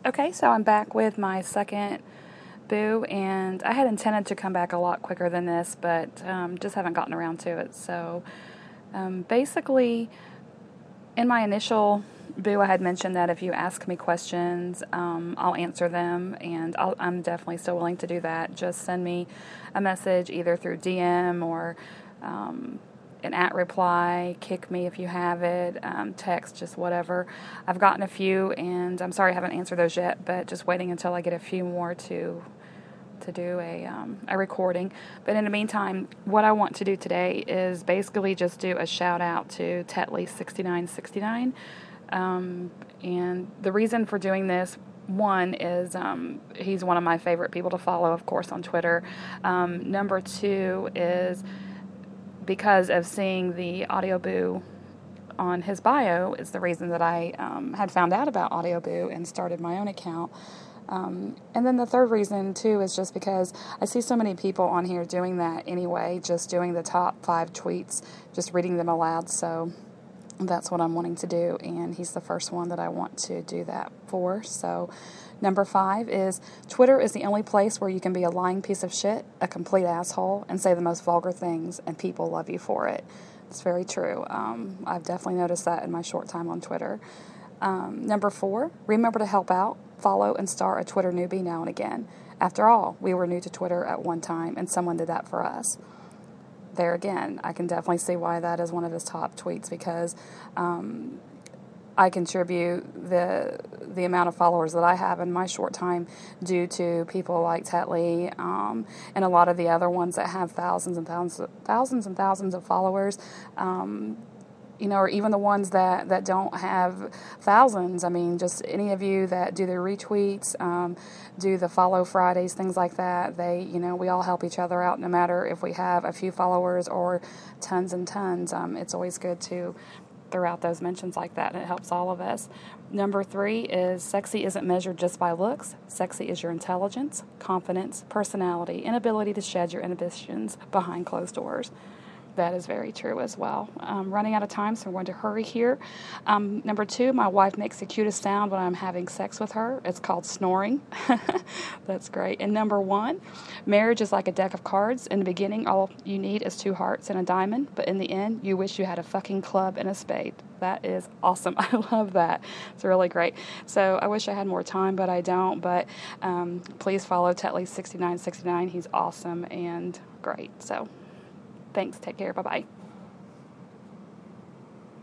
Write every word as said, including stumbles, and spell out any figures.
Okay, so I'm back with my second boo, and I had intended to come back a lot quicker than this, but um, just haven't gotten around to it. So um, basically, in my initial boo, I had mentioned that if you ask me questions, um, I'll answer them, and I'll, I'm definitely still willing to do that. Just send me a message either through D M or um, an at reply, kick me if you have it, um, text, just whatever. I've gotten a few, and I'm sorry I haven't answered those yet, but just waiting until I get a few more to to do a um, a recording. But in the meantime, what I want to do today is basically just do a shout out to Tetley sixty-nine sixty-nine. Um, and the reason for doing this, one is um, he's one of my favorite people to follow, of course, on Twitter. Um, number two is because of seeing the Audio Boo on his bio is the reason that I um, had found out about Audio Boo and started my own account. Um, and then the third reason, too, is just because I see so many people on here doing that anyway, just doing the top five tweets, just reading them aloud. So that's what I'm wanting to do, and he's the first one that I want to do that for. So number five is Twitter is the only place where you can be a lying piece of shit, a complete asshole, and say the most vulgar things, and people love you for it. It's very true. Um, I've definitely noticed that in my short time on Twitter. Um, number four, remember to help out, follow, and star a Twitter newbie now and again. After all, we were new to Twitter at one time, and someone did that for us. There again, I can definitely see why that is one of his top tweets, because um, I contribute the the amount of followers that I have in my short time due to people like Tetley um, and a lot of the other ones that have thousands and thousands, thousands and thousands of followers. Um, you know, or even the ones that, that don't have thousands. I mean, just any of you that do the retweets, um, do the follow Fridays, things like that. They, you know, we all help each other out no matter if we have a few followers or tons and tons. Um, it's always good to throw out those mentions like that, and it helps all of us. Number three is sexy isn't measured just by looks. Sexy is your intelligence, confidence, personality, and ability to shed your inhibitions behind closed doors. That is very true as well. I'm running out of time, so I'm going to hurry here. Um, number two, my wife makes the cutest sound when I'm having sex with her. It's called snoring. That's great. And number one, marriage is like a deck of cards. In the beginning, all you need is two hearts and a diamond, but in the end, you wish you had a fucking club and a spade. That is awesome. I love that. It's really great. So I wish I had more time, but I don't. But um, please follow Tetley sixty-nine sixty-nine. He's awesome and great. So thanks. Take care. Bye-bye.